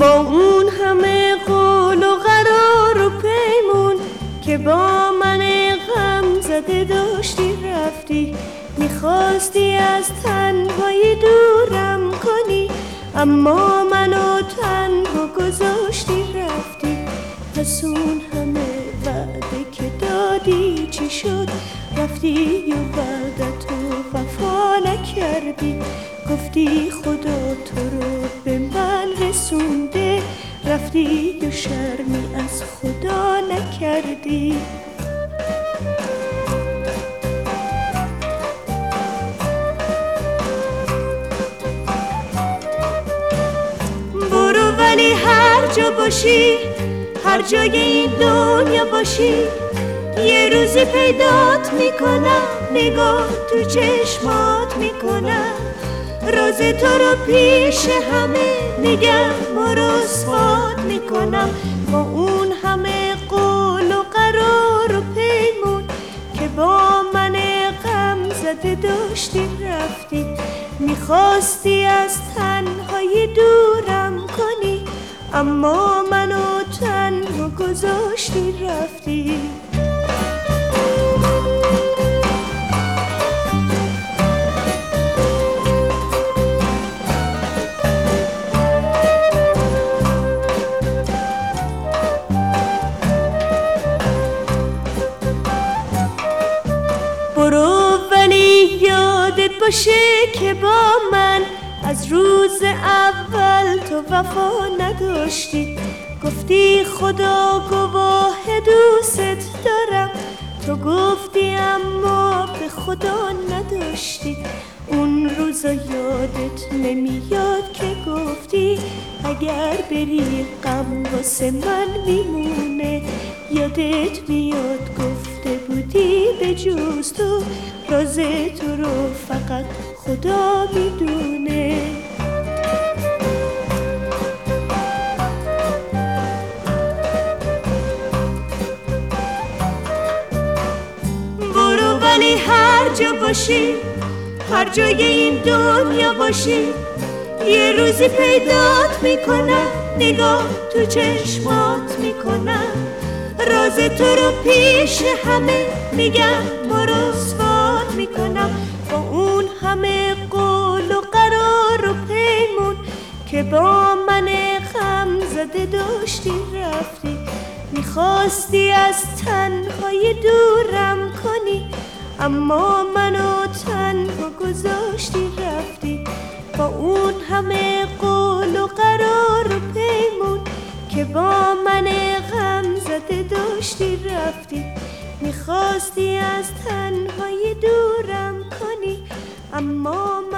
با اون همه قول و قرار و پیمون که با من غم زده داشتی رفتی، میخواستی از تنهایی دورم کنی، اما منو تنها گذاشتی رفتی. پس اون همه وعده که دادی چی شد؟ رفتی و وعدتو وفا نکردی، گفتی خدا تو رو به من رسونده، رفتی و شرمی از خدا نکردی. برو ولی هر جا باشی، هر جای این دنیا باشی، یه روزی پیدات میکنم، نگاه تو چشمات میکنم، راز تو رو پیش همه میگم و رسوات میکنم. با اون همه قول و قرار و پیمون که با من غم زده داشتی رفتی، میخواستی از تنهایی دورم کنی، اما منو تنها گذاشتی رفتی. برو ولی یادت باشه که با من از روز اول تو وفا نداشتی، گفتی خدا گواه دوست دارم، تو گفتی اما به خدا نداشتی. اون روزا یادت نمیاد که گفتی اگر بری غم واسه من میمونه، یادت میاد گفته بودی به جز تو راز تو رو فقط خدا میدونه. برو ولی هر جا باشی، هر جای این دنیا باشی، یه روزی پیدات میکنم، نگاه تو چشمات میکنم، راز تو رو پیش همه میگم و رسوات میکنم. با اون همه قول و قرار و پیمون که با من غم زده داشتی رفتی، میخواستی از تنهایی دورم کنی، اما منو تنها گذاشتی رفتی. با اون همه قول و قرار و پیمون که با من غم زده داشتی رفتی، میخواستی از تنهایی دورم کنی، اما